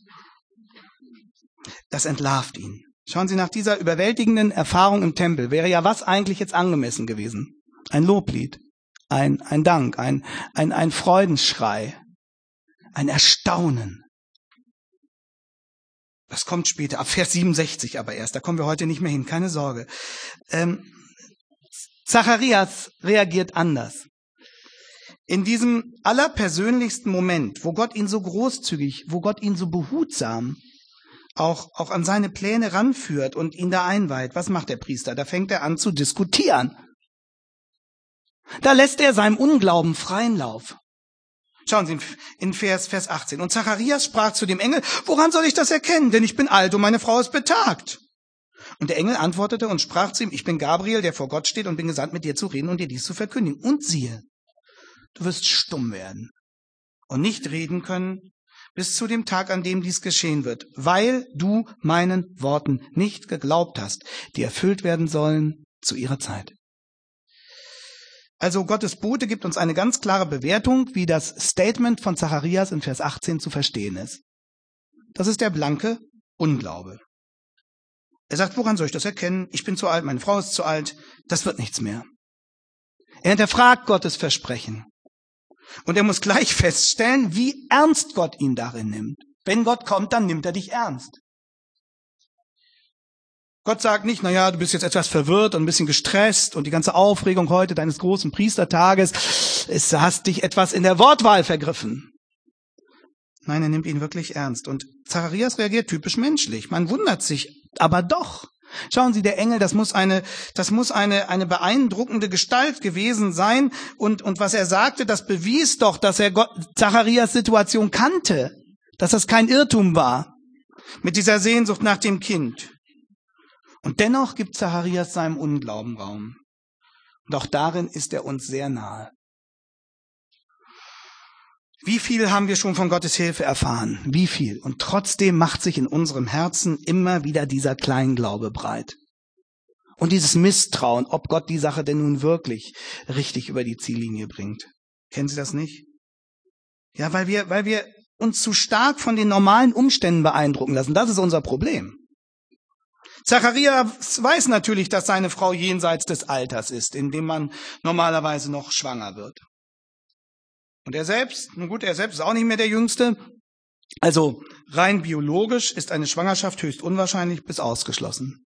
das entlarvt ihn. Schauen Sie, nach dieser überwältigenden Erfahrung im Tempel wäre ja was eigentlich jetzt angemessen gewesen? Ein Loblied, ein Dank, ein Freudenschrei, ein Erstaunen. Das kommt später, ab Vers 67 aber erst. Da kommen wir heute nicht mehr hin, keine Sorge. Zacharias reagiert anders. In diesem allerpersönlichsten Moment, wo Gott ihn so großzügig, wo Gott ihn so behutsam auch an seine Pläne ranführt und ihn da einweiht, was macht der Priester? Da fängt er an zu diskutieren. Da lässt er seinem Unglauben freien Lauf. Schauen Sie in Vers 18. Und Zacharias sprach zu dem Engel, woran soll ich das erkennen? Denn ich bin alt und meine Frau ist betagt. Und der Engel antwortete und sprach zu ihm, ich bin Gabriel, der vor Gott steht und bin gesandt, mit dir zu reden und dir dies zu verkündigen. Und siehe, du wirst stumm werden und nicht reden können bis zu dem Tag, an dem dies geschehen wird, weil du meinen Worten nicht geglaubt hast, die erfüllt werden sollen zu ihrer Zeit. Also Gottes Bote gibt uns eine ganz klare Bewertung, wie das Statement von Zacharias in Vers 18 zu verstehen ist. Das ist der blanke Unglaube. Er sagt, woran soll ich das erkennen? Ich bin zu alt, meine Frau ist zu alt, das wird nichts mehr. Er hinterfragt Gottes Versprechen. Und er muss gleich feststellen, wie ernst Gott ihn darin nimmt. Wenn Gott kommt, dann nimmt er dich ernst. Gott sagt nicht, naja, du bist jetzt etwas verwirrt und ein bisschen gestresst und die ganze Aufregung heute deines großen Priestertages, es hast dich etwas in der Wortwahl vergriffen. Nein, er nimmt ihn wirklich ernst. Und Zacharias reagiert typisch menschlich. Man wundert sich, aber doch. Schauen Sie, der Engel, das muss eine beeindruckende Gestalt gewesen sein. Und was er sagte, das bewies doch, dass er Zacharias Situation kannte. Dass das kein Irrtum war. Mit dieser Sehnsucht nach dem Kind. Und dennoch gibt Zacharias seinem Unglauben Raum. Und auch darin ist er uns sehr nahe. Wie viel haben wir schon von Gottes Hilfe erfahren? Wie viel? Und trotzdem macht sich in unserem Herzen immer wieder dieser Kleinglaube breit. Und dieses Misstrauen, ob Gott die Sache denn nun wirklich richtig über die Ziellinie bringt. Kennen Sie das nicht? Ja, weil wir uns zu stark von den normalen Umständen beeindrucken lassen. Das ist unser Problem. Zacharias weiß natürlich, dass seine Frau jenseits des Alters ist, in dem man normalerweise noch schwanger wird. Und er selbst ist auch nicht mehr der Jüngste. Also rein biologisch ist eine Schwangerschaft höchst unwahrscheinlich bis ausgeschlossen.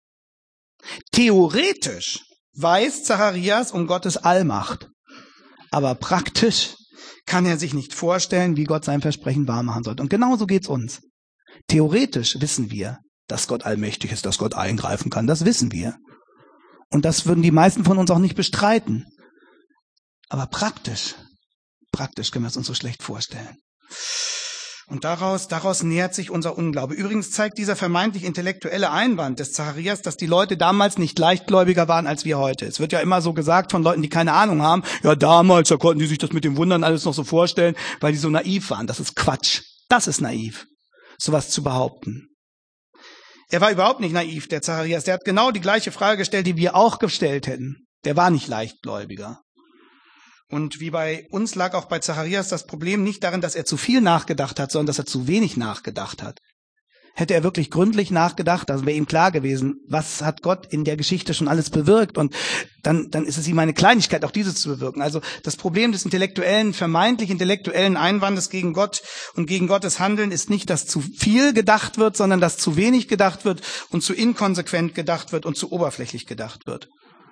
Theoretisch weiß Zacharias um Gottes Allmacht, aber praktisch kann er sich nicht vorstellen, wie Gott sein Versprechen wahrmachen soll. Und genauso geht's uns. Theoretisch wissen wir, dass Gott allmächtig ist, dass Gott eingreifen kann. Das wissen wir. Und das würden die meisten von uns auch nicht bestreiten. Aber praktisch können wir es uns so schlecht vorstellen. Und daraus nährt sich unser Unglaube. Übrigens zeigt dieser vermeintlich intellektuelle Einwand des Zacharias, dass die Leute damals nicht leichtgläubiger waren als wir heute. Es wird ja immer so gesagt von Leuten, die keine Ahnung haben, ja damals, da konnten die sich das mit den Wundern alles noch so vorstellen, weil die so naiv waren. Das ist Quatsch. Das ist naiv, sowas zu behaupten. Er war überhaupt nicht naiv, der Zacharias. Der hat genau die gleiche Frage gestellt, die wir auch gestellt hätten. Der war nicht leichtgläubiger. Und wie bei uns lag auch bei Zacharias das Problem nicht darin, dass er zu viel nachgedacht hat, sondern dass er zu wenig nachgedacht hat. Hätte er wirklich gründlich nachgedacht, dann wäre ihm klar gewesen, was hat Gott in der Geschichte schon alles bewirkt. Und dann ist es ihm eine Kleinigkeit, auch dieses zu bewirken. Also das Problem des vermeintlich intellektuellen Einwandes gegen Gott und gegen Gottes Handeln ist nicht, dass zu viel gedacht wird, sondern dass zu wenig gedacht wird und zu inkonsequent gedacht wird und zu oberflächlich gedacht wird.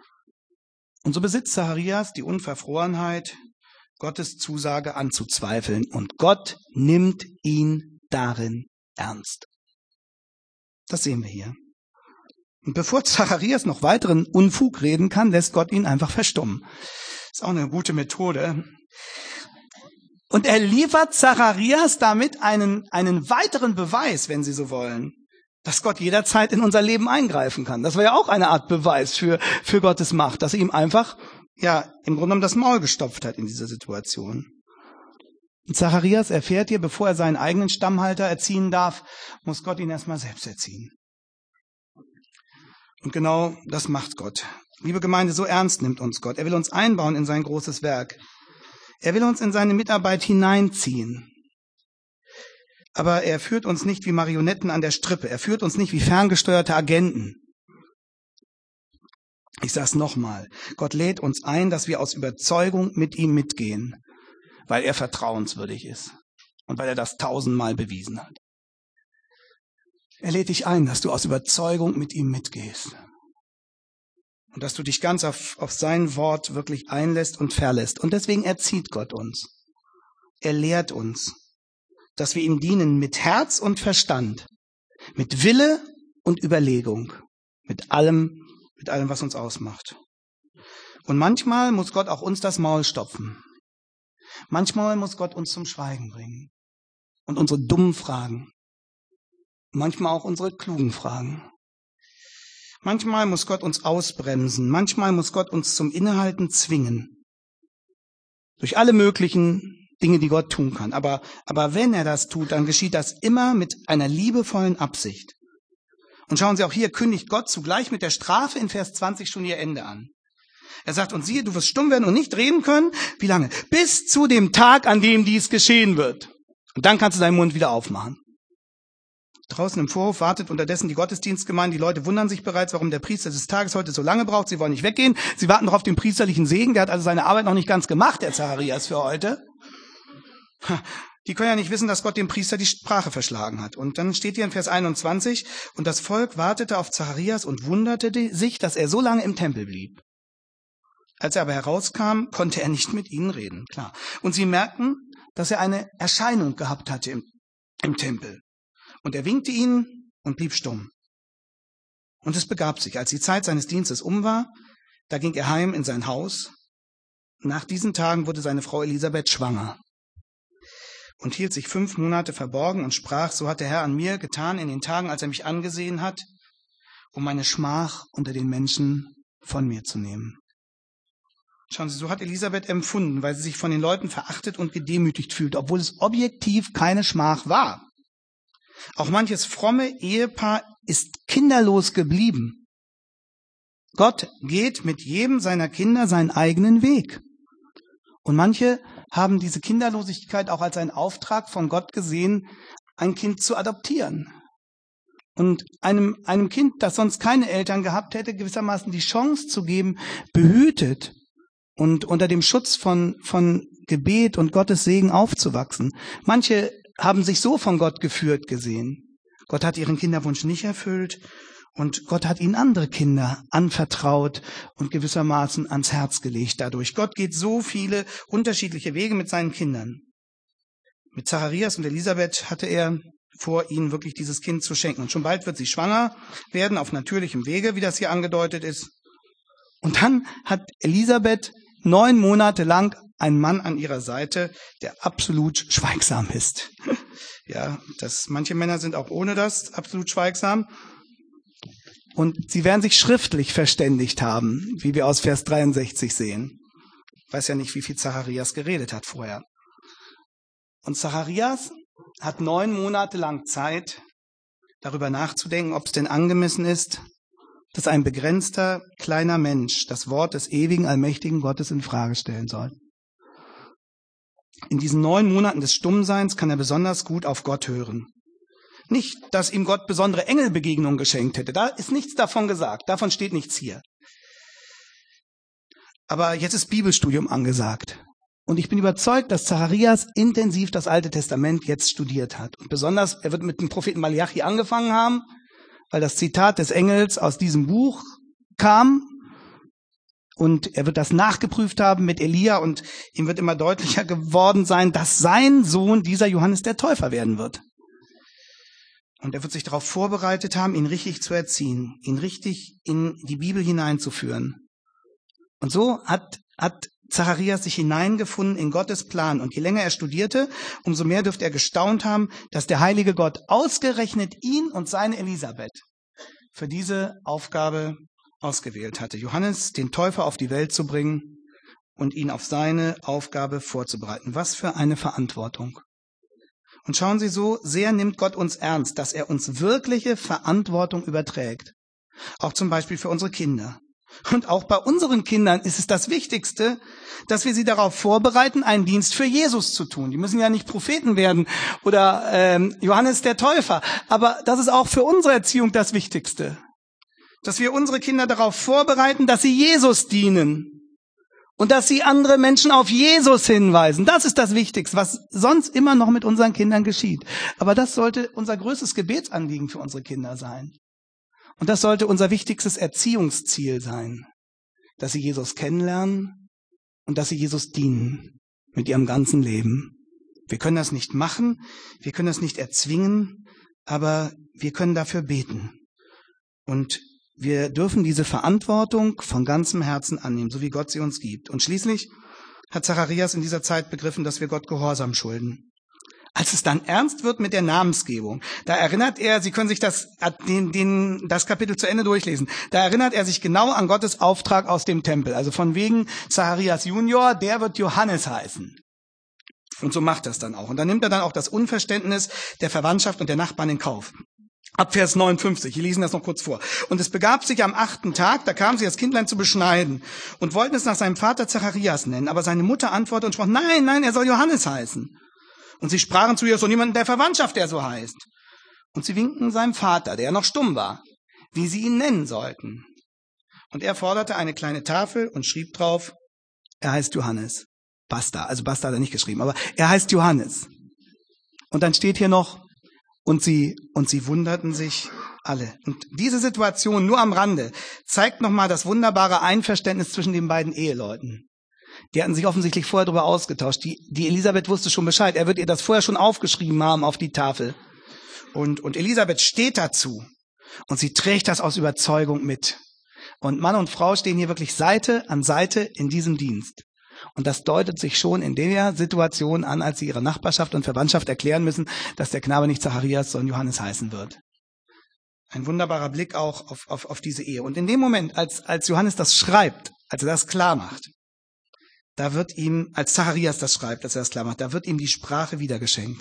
Und so besitzt Zacharias die Unverfrorenheit, Gottes Zusage anzuzweifeln. Und Gott nimmt ihn darin ernst. Das sehen wir hier. Und bevor Zacharias noch weiteren Unfug reden kann, lässt Gott ihn einfach verstummen. Ist auch eine gute Methode. Und er liefert Zacharias damit einen weiteren Beweis, wenn Sie so wollen, dass Gott jederzeit in unser Leben eingreifen kann. Das war ja auch eine Art Beweis für Gottes Macht, dass er ihm einfach, im Grunde genommen das Maul gestopft hat in dieser Situation. Und Zacharias erfährt hier, bevor er seinen eigenen Stammhalter erziehen darf, muss Gott ihn erstmal selbst erziehen. Und genau das macht Gott. Liebe Gemeinde, so ernst nimmt uns Gott. Er will uns einbauen in sein großes Werk. Er will uns in seine Mitarbeit hineinziehen. Aber er führt uns nicht wie Marionetten an der Strippe. Er führt uns nicht wie ferngesteuerte Agenten. Ich sage es nochmal. Gott lädt uns ein, dass wir aus Überzeugung mit ihm mitgehen, weil er vertrauenswürdig ist und weil er das 1000-mal bewiesen hat. Er lädt dich ein, dass du aus Überzeugung mit ihm mitgehst. Und dass du dich ganz auf sein Wort wirklich einlässt und verlässt. Und deswegen erzieht Gott uns. Er lehrt uns, dass wir ihm dienen mit Herz und Verstand, mit Wille und Überlegung, mit allem, was uns ausmacht. Und manchmal muss Gott auch uns das Maul stopfen. Manchmal muss Gott uns zum Schweigen bringen und unsere dummen Fragen. Manchmal auch unsere klugen Fragen. Manchmal muss Gott uns ausbremsen. Manchmal muss Gott uns zum Innehalten zwingen. Durch alle möglichen Dinge, die Gott tun kann. Aber wenn er das tut, dann geschieht das immer mit einer liebevollen Absicht. Und schauen Sie, auch hier kündigt Gott zugleich mit der Strafe in Vers 20 schon ihr Ende an. Er sagt, und siehe, du wirst stumm werden und nicht reden können. Wie lange? Bis zu dem Tag, an dem dies geschehen wird. Und dann kannst du deinen Mund wieder aufmachen. Draußen im Vorhof wartet unterdessen die Gottesdienstgemeinde. Die Leute wundern sich bereits, warum der Priester des Tages heute so lange braucht. Sie wollen nicht weggehen. Sie warten noch auf den priesterlichen Segen. Der hat also seine Arbeit noch nicht ganz gemacht, der Zacharias, für heute. Die können ja nicht wissen, dass Gott dem Priester die Sprache verschlagen hat. Und dann steht hier in Vers 21, und das Volk wartete auf Zacharias und wunderte sich, dass er so lange im Tempel blieb. Als er aber herauskam, konnte er nicht mit ihnen reden, klar. Und sie merkten, dass er eine Erscheinung gehabt hatte im Tempel. Und er winkte ihnen und blieb stumm. Und es begab sich, als die Zeit seines Dienstes um war, da ging er heim in sein Haus. Nach diesen Tagen wurde seine Frau Elisabeth schwanger und hielt sich 5 Monate verborgen und sprach, so hat der Herr an mir getan in den Tagen, als er mich angesehen hat, um meine Schmach unter den Menschen von mir zu nehmen. Schauen Sie, so hat Elisabeth empfunden, weil sie sich von den Leuten verachtet und gedemütigt fühlt, obwohl es objektiv keine Schmach war. Auch manches fromme Ehepaar ist kinderlos geblieben. Gott geht mit jedem seiner Kinder seinen eigenen Weg. Und manche haben diese Kinderlosigkeit auch als einen Auftrag von Gott gesehen, ein Kind zu adoptieren. Und einem Kind, das sonst keine Eltern gehabt hätte, gewissermaßen die Chance zu geben, behütet und unter dem Schutz von Gebet und Gottes Segen aufzuwachsen. Manche haben sich so von Gott geführt gesehen. Gott hat ihren Kinderwunsch nicht erfüllt und Gott hat ihnen andere Kinder anvertraut und gewissermaßen ans Herz gelegt dadurch. Gott geht so viele unterschiedliche Wege mit seinen Kindern. Mit Zacharias und Elisabeth hatte er vor, ihnen wirklich dieses Kind zu schenken. Und schon bald wird sie schwanger werden, auf natürlichem Wege, wie das hier angedeutet ist. Und dann hat Elisabeth 9 Monate lang einen Mann an ihrer Seite, der absolut schweigsam ist. Ja, manche Männer sind auch ohne das absolut schweigsam. Und sie werden sich schriftlich verständigt haben, wie wir aus Vers 63 sehen. Ich weiß ja nicht, wie viel Zacharias geredet hat vorher. Und Zacharias hat 9 Monate lang Zeit, darüber nachzudenken, ob es denn angemessen ist, dass ein begrenzter, kleiner Mensch das Wort des ewigen, allmächtigen Gottes in Frage stellen soll. In diesen 9 Monaten des Stummseins kann er besonders gut auf Gott hören. Nicht, dass ihm Gott besondere Engelbegegnungen geschenkt hätte. Da ist nichts davon gesagt. Davon steht nichts hier. Aber jetzt ist Bibelstudium angesagt. Und ich bin überzeugt, dass Zacharias intensiv das Alte Testament jetzt studiert hat. Und besonders, er wird mit dem Propheten Malachi angefangen haben, weil das Zitat des Engels aus diesem Buch kam. Und er wird das nachgeprüft haben mit Elia und ihm wird immer deutlicher geworden sein, dass sein Sohn dieser Johannes der Täufer werden wird. Und er wird sich darauf vorbereitet haben, ihn richtig zu erziehen, ihn richtig in die Bibel hineinzuführen. Und so hat Zacharias sich hineingefunden in Gottes Plan. Und je länger er studierte, umso mehr dürfte er gestaunt haben, dass der heilige Gott ausgerechnet ihn und seine Elisabeth für diese Aufgabe ausgewählt hatte, Johannes, den Täufer, auf die Welt zu bringen und ihn auf seine Aufgabe vorzubereiten. Was für eine Verantwortung. Und schauen Sie, so sehr nimmt Gott uns ernst, dass er uns wirkliche Verantwortung überträgt. Auch zum Beispiel für unsere Kinder. Und auch bei unseren Kindern ist es das Wichtigste, dass wir sie darauf vorbereiten, einen Dienst für Jesus zu tun. Die müssen ja nicht Propheten werden oder Johannes der Täufer. Aber das ist auch für unsere Erziehung das Wichtigste. Dass wir unsere Kinder darauf vorbereiten, dass sie Jesus dienen und dass sie andere Menschen auf Jesus hinweisen. Das ist das Wichtigste, was sonst immer noch mit unseren Kindern geschieht. Aber das sollte unser größtes Gebetsanliegen für unsere Kinder sein. Und das sollte unser wichtigstes Erziehungsziel sein, dass sie Jesus kennenlernen und dass sie Jesus dienen mit ihrem ganzen Leben. Wir können das nicht machen, wir können das nicht erzwingen, aber wir können dafür beten. Und wir dürfen diese Verantwortung von ganzem Herzen annehmen, so wie Gott sie uns gibt. Und schließlich hat Zacharias in dieser Zeit begriffen, dass wir Gott Gehorsam schulden. Als es dann ernst wird mit der Namensgebung, da erinnert er, Sie können sich das Kapitel zu Ende durchlesen, da erinnert er sich genau an Gottes Auftrag aus dem Tempel. Also von wegen Zacharias Junior, der wird Johannes heißen. Und so macht er es dann auch. Und dann nimmt er dann auch das Unverständnis der Verwandtschaft und der Nachbarn in Kauf. Ab Vers 59, wir lesen das noch kurz vor. Und es begab sich am 8. Tag, da kamen sie das Kindlein zu beschneiden und wollten es nach seinem Vater Zacharias nennen. Aber seine Mutter antwortete und sprach, nein, er soll Johannes heißen. Und sie sprachen zu ihr, es ist doch niemand in der Verwandtschaft, der so heißt. Und sie winkten seinem Vater, der noch stumm war, wie sie ihn nennen sollten. Und er forderte eine kleine Tafel und schrieb drauf, er heißt Johannes. Basta hat er nicht geschrieben, aber er heißt Johannes. Und dann steht hier noch, und sie wunderten sich alle. Und diese Situation nur am Rande zeigt nochmal das wunderbare Einverständnis zwischen den beiden Eheleuten. Die hatten sich offensichtlich vorher darüber ausgetauscht. Die Elisabeth wusste schon Bescheid. Er wird ihr das vorher schon aufgeschrieben haben auf die Tafel. Und Elisabeth steht dazu. Und sie trägt das aus Überzeugung mit. Und Mann und Frau stehen hier wirklich Seite an Seite in diesem Dienst. Und das deutet sich schon in der Situation an, als sie ihrer Nachbarschaft und Verwandtschaft erklären müssen, dass der Knabe nicht Zacharias, sondern Johannes heißen wird. Ein wunderbarer Blick auch auf diese Ehe. Und in dem Moment, als Johannes das schreibt, als er das klar macht, da wird ihm, als Zacharias das schreibt, als er das klar macht, da wird ihm die Sprache wieder geschenkt.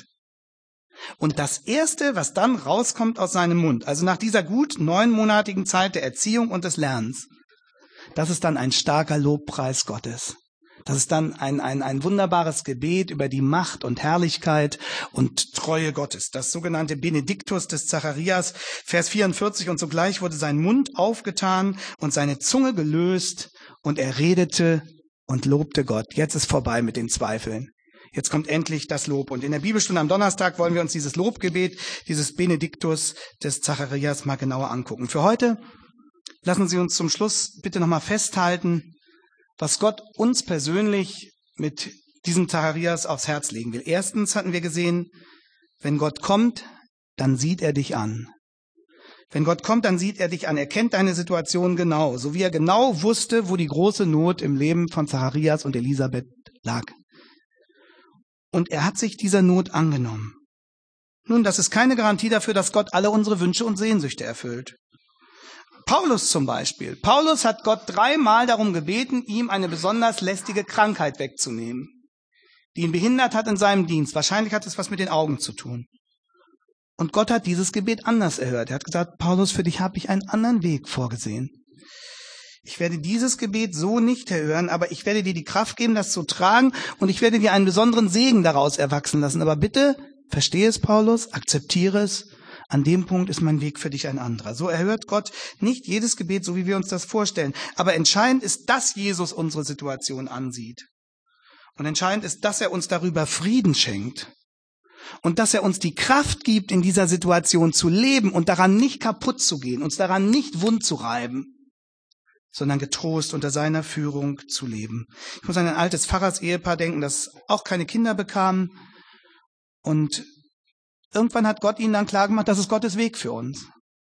Und das Erste, was dann rauskommt aus seinem Mund, also nach dieser gut 9-monatigen Zeit der Erziehung und des Lernens, das ist dann ein starker Lobpreis Gottes. Das ist dann ein wunderbares Gebet über die Macht und Herrlichkeit und Treue Gottes. Das sogenannte Benediktus des Zacharias, Vers 44, und sogleich wurde sein Mund aufgetan und seine Zunge gelöst und er redete und lobte Gott. Jetzt ist vorbei mit den Zweifeln. Jetzt kommt endlich das Lob. Und in der Bibelstunde am Donnerstag wollen wir uns dieses Lobgebet, dieses Benediktus des Zacharias mal genauer angucken. Für heute lassen Sie uns zum Schluss bitte nochmal festhalten, was Gott uns persönlich mit diesem Zacharias aufs Herz legen will. Erstens hatten wir gesehen, wenn Gott kommt, dann sieht er dich an. Wenn Gott kommt, dann sieht er dich an. Er kennt deine Situation genau, so wie er genau wusste, wo die große Not im Leben von Zacharias und Elisabeth lag. Und er hat sich dieser Not angenommen. Nun, das ist keine Garantie dafür, dass Gott alle unsere Wünsche und Sehnsüchte erfüllt. Paulus zum Beispiel. Paulus hat Gott 3-mal darum gebeten, ihm eine besonders lästige Krankheit wegzunehmen, die ihn behindert hat in seinem Dienst. Wahrscheinlich hat es was mit den Augen zu tun. Und Gott hat dieses Gebet anders erhört. Er hat gesagt, Paulus, für dich habe ich einen anderen Weg vorgesehen. Ich werde dieses Gebet so nicht erhören, aber ich werde dir die Kraft geben, das zu tragen, und ich werde dir einen besonderen Segen daraus erwachsen lassen. Aber bitte, verstehe es, Paulus, akzeptiere es. An dem Punkt ist mein Weg für dich ein anderer. So erhört Gott nicht jedes Gebet, so wie wir uns das vorstellen. Aber entscheidend ist, dass Jesus unsere Situation ansieht. Und entscheidend ist, dass er uns darüber Frieden schenkt. Und dass er uns die Kraft gibt, in dieser Situation zu leben und daran nicht kaputt zu gehen, uns daran nicht wund zu reiben, sondern getrost unter seiner Führung zu leben. Ich muss an ein altes Pfarrers-Ehepaar denken, das auch keine Kinder bekam. Und irgendwann hat Gott ihnen dann klargemacht, das ist Gottes Weg für uns.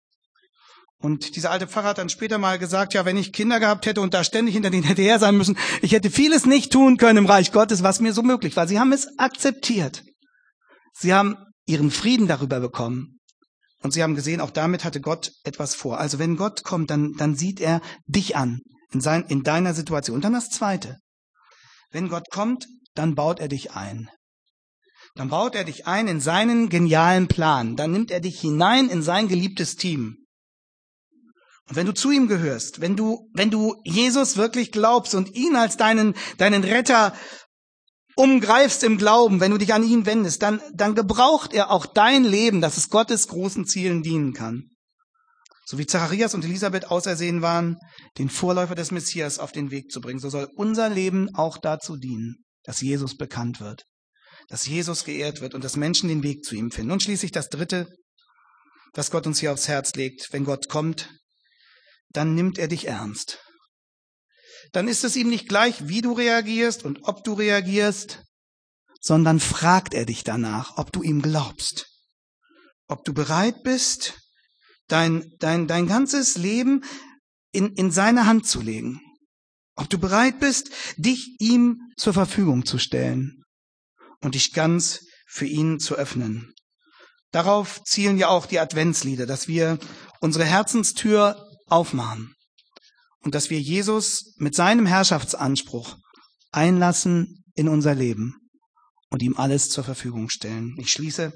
Und dieser alte Pfarrer hat dann später mal gesagt, ja, wenn ich Kinder gehabt hätte und da ständig hinter denen hätte her sein müssen, ich hätte vieles nicht tun können im Reich Gottes, was mir so möglich war. Sie haben es akzeptiert. Sie haben ihren Frieden darüber bekommen. Und sie haben gesehen, auch damit hatte Gott etwas vor. Also wenn Gott kommt, dann sieht er dich an, in deiner Situation. Und dann das Zweite. Wenn Gott kommt, dann baut er dich ein. Dann baut er dich ein in seinen genialen Plan. Dann nimmt er dich hinein in sein geliebtes Team. Und wenn du zu ihm gehörst, wenn du Jesus wirklich glaubst und ihn als deinen Retter umgreifst im Glauben, wenn du dich an ihn wendest, dann gebraucht er auch dein Leben, dass es Gottes großen Zielen dienen kann. So wie Zacharias und Elisabeth ausersehen waren, den Vorläufer des Messias auf den Weg zu bringen, so soll unser Leben auch dazu dienen, dass Jesus bekannt wird, dass Jesus geehrt wird und dass Menschen den Weg zu ihm finden. Und schließlich das Dritte, was Gott uns hier aufs Herz legt: Wenn Gott kommt, dann nimmt er dich ernst. Dann ist es ihm nicht gleich, wie du reagierst und ob du reagierst, sondern fragt er dich danach, ob du ihm glaubst, ob du bereit bist, dein ganzes Leben in seine Hand zu legen, ob du bereit bist, dich ihm zur Verfügung zu stellen und dich ganz für ihn zu öffnen. Darauf zielen ja auch die Adventslieder, dass wir unsere Herzenstür aufmachen und dass wir Jesus mit seinem Herrschaftsanspruch einlassen in unser Leben und ihm alles zur Verfügung stellen. Ich schließe: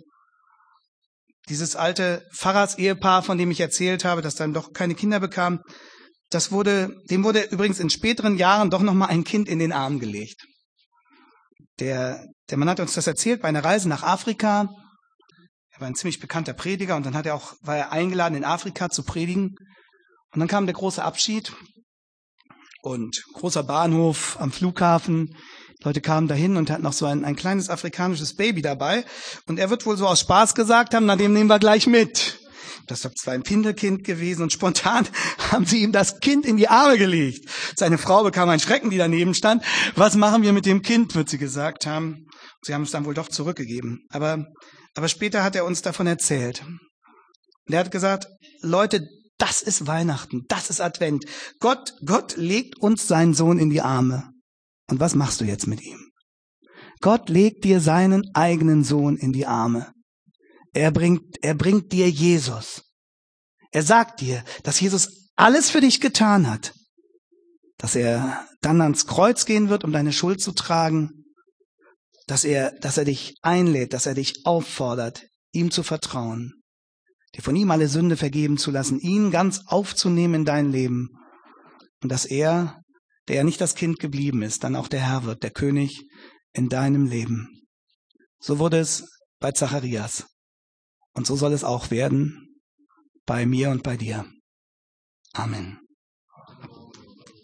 Dieses alte Pfarrersehepaar, von dem ich erzählt habe, das dann doch keine Kinder bekam, dem wurde übrigens in späteren Jahren doch nochmal ein Kind in den Arm gelegt. Der Mann hat uns das erzählt bei einer Reise nach Afrika. Er war ein ziemlich bekannter Prediger und dann war er eingeladen, in Afrika zu predigen. Und dann kam der große Abschied und großer Bahnhof am Flughafen. Die Leute kamen dahin und hatten noch so ein kleines afrikanisches Baby dabei. Und er wird wohl so aus Spaß gesagt haben: Na, dem nehmen wir gleich mit. Das ist zwar ein Findelkind gewesen und spontan haben sie ihm das Kind in die Arme gelegt. Seine Frau bekam einen Schrecken, die daneben stand. Was machen wir mit dem Kind, wird sie gesagt haben. Sie haben es dann wohl doch zurückgegeben. Aber später hat er uns davon erzählt. Und er hat gesagt: Leute, das ist Weihnachten, das ist Advent. Gott legt uns seinen Sohn in die Arme. Und was machst du jetzt mit ihm? Gott legt dir seinen eigenen Sohn in die Arme. Er bringt dir Jesus. Er sagt dir, dass Jesus alles für dich getan hat. Dass er dann ans Kreuz gehen wird, um deine Schuld zu tragen. Dass er dich einlädt, dass er dich auffordert, ihm zu vertrauen. Dir von ihm alle Sünde vergeben zu lassen, ihn ganz aufzunehmen in dein Leben. Und dass er, der ja nicht das Kind geblieben ist, dann auch der Herr wird, der König in deinem Leben. So wurde es bei Zacharias. Und so soll es auch werden bei mir und bei dir. Amen.